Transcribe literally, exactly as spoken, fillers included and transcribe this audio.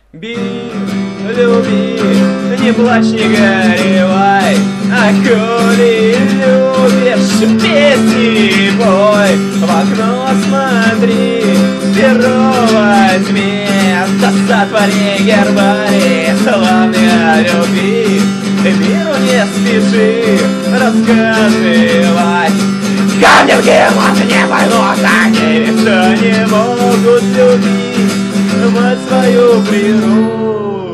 Бери, люби, не плачь, не горевай, а коли любишь, песни пой, в окно смотри, перо возьми, да сотвори гербарий, славный о любви, миру не спеши рассказывать. Камни в гемот не поймут, они ведь что не могут любить мать свою природу.